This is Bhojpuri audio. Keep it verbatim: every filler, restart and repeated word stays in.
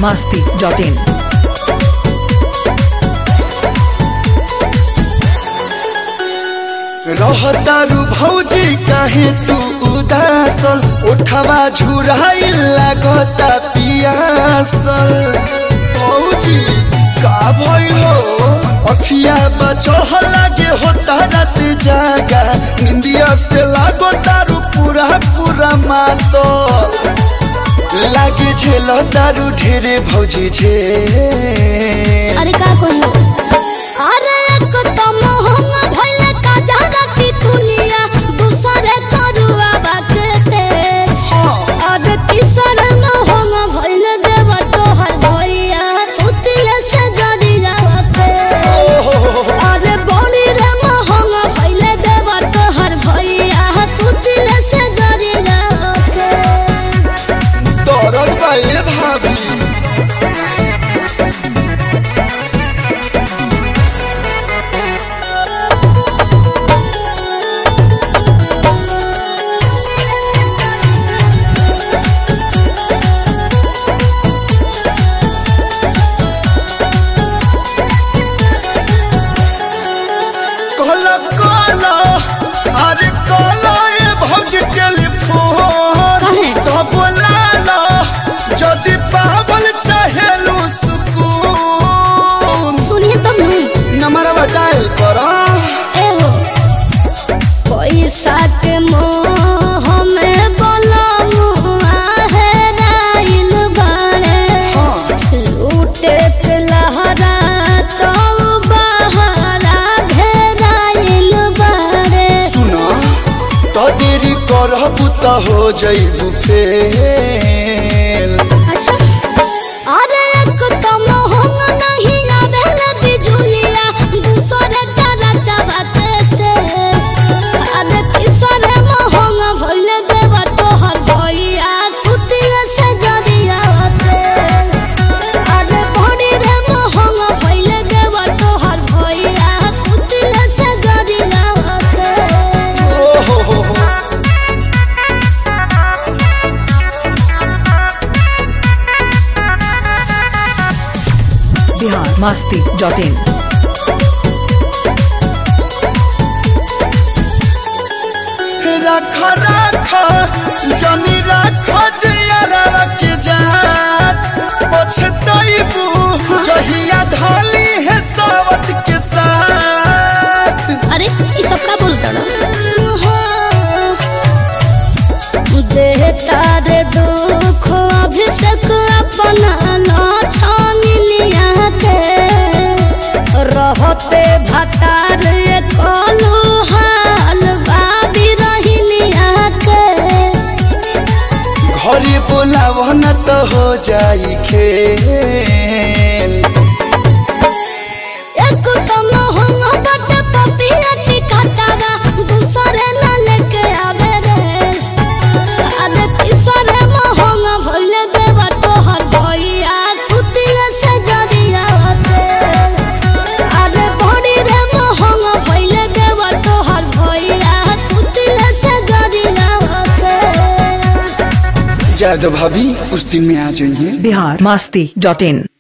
masti dot in. रहतारू भौजी काहे तू उदासल उठवा झुराई लागता पियासल भौजी का भइलो अखिया बचह लागे होता रात जागा निंदिया से लागो तारू पूरा पूरा मातल लागे झेल तारू ढेरे भौजी छे अरे का कहियो अरे एक तो मोहंग भइले का जादा की तुलिया दूसरे तरुआ बाकते अरे तीसर मोहंग भइले देव तो हर भइया सुतिया से जदी जावते अरे बड़ी रे मोहंग भइले देव तो हर भइया सुतिया से जदी जावते दरद बाए भाभी अरे कला भौजी टेलीफोन तो बोला जदि पावल चाहेलू सुकून सुनिए तब नंबर डायल करो एहो पैसा के मोह में बोला मुआ है राइल बाड़े लूटे के लहरा तो बहरा घेराइल बाड़े सुना तो देरी करबू तो हो जइबू फेल अच्छा अरे एक तो मोहंग नहीं आवेला बिजुलिया दूसरे तारा चाहते से अरे तीसरे मोहंग भइले देव तो हर भइया सुतिया से जदिया होते अरे बड़ी रे मोहंग भइले देव तो हर भइया सुतिया से जदिया होते ओ हो हो हो Bihar masti dot in. रख रख जनी रख जियरवा के जात पछतइबू जहिया धाली है सावत के साथ अरे ये सब का बोलता ना देहता रे दुख अभिषेक अपना लाछानिया के रहते भतार कलू हाल बाबी रहिनिया के घरे बोलाव न तो हो जाई खेल एक तो मोहंग बट पपिया टिकाता दूसरे न लेके आवे रे अरे तीसरे मोहंग भइले देव तो हर भइया सुतिया से जदिया होते अरे बड़ी रे मोहंग भइले देव तो हर भइया सुतिया से जदिया होते जादव भाभी कुछ दिन में आ जाइए Bihar masti dot in.